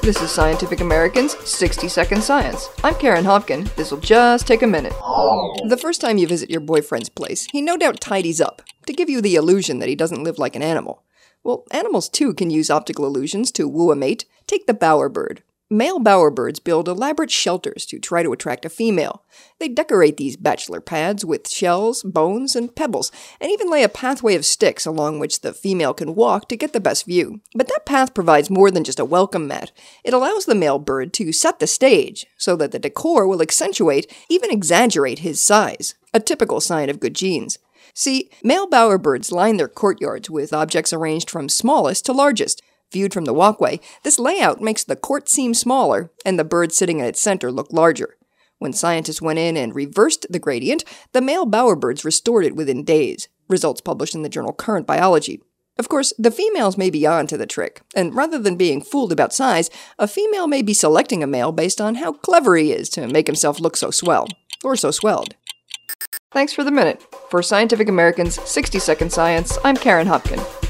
This is Scientific American's 60-Second Science. I'm Karen Hopkin. This'll just take a minute. The first time you visit your boyfriend's place, he no doubt tidies up to give you the illusion that he doesn't live like an animal. Well, animals too can use optical illusions to woo a mate. Take the bowerbird. Male bowerbirds build elaborate shelters to try to attract a female. They decorate these bachelor pads with shells, bones, and pebbles, and even lay a pathway of sticks along which the female can walk to get the best view. But that path provides more than just a welcome mat. It allows the male bird to set the stage so that the decor will accentuate, even exaggerate his size, a typical sign of good genes. See, male bowerbirds line their courtyards with objects arranged from smallest to largest. Viewed from the walkway, this layout makes the court seem smaller and the bird sitting in its center look larger. When scientists went in and reversed the gradient, the male bowerbirds restored it within days, results published in the journal Current Biology. Of course, the females may be on to the trick, and rather than being fooled about size, a female may be selecting a male based on how clever he is to make himself look so swell, or so swelled. Thanks for the minute. For Scientific American's 60-Second Science, I'm Karen Hopkin.